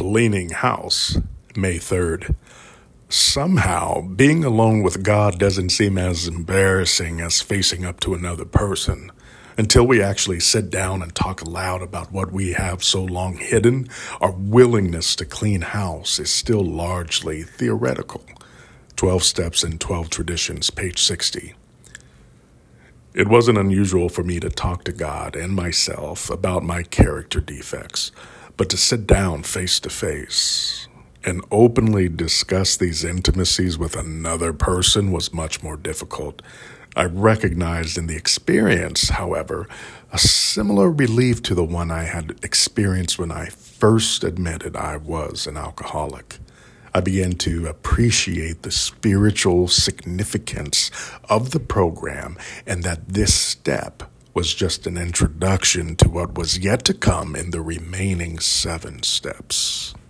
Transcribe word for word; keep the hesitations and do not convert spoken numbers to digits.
Cleaning house, May third. Somehow, being alone with God doesn't seem as embarrassing as facing up to another person. Until we actually sit down and talk aloud about what we have so long hidden, our willingness to clean house is still largely theoretical. twelve Steps and twelve Traditions, page sixty. It wasn't unusual for me to talk to God and myself about my character defects, but to sit down face to face and openly discuss these intimacies with another person was much more difficult. I recognized in the experience, however, a similar relief to the one I had experienced when I first admitted I was an alcoholic. I began to appreciate the spiritual significance of the program and that this step was just an introduction to what was yet to come in the remaining seven steps.